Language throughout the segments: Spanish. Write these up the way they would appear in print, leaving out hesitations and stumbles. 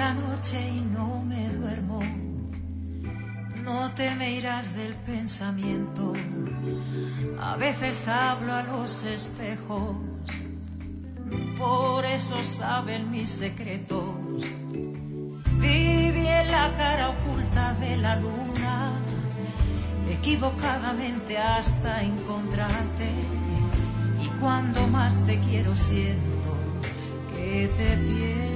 la noche y no me duermo. No te me irás del pensamiento. A veces hablo a los espejos, por eso saben mis secretos. Viví en la cara oculta de la luna, equivocadamente hasta encontrarte. Y cuando más te quiero siento que te pierdo.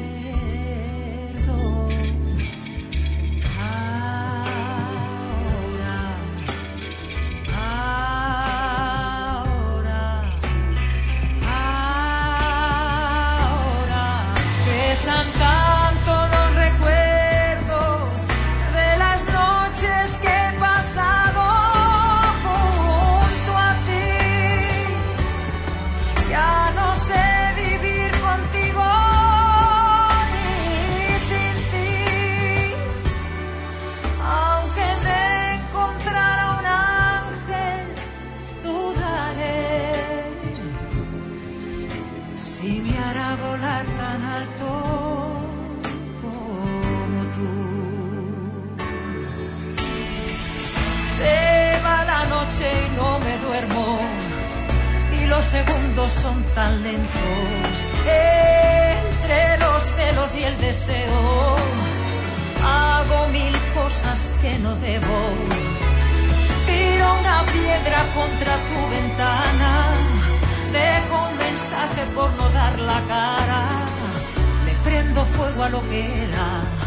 Y no me duermo y los segundos son tan lentos. Entre los celos y el deseo hago mil cosas que no debo. Tiro una piedra contra tu ventana, dejo un mensaje por no dar la cara, le prendo fuego a lo que era.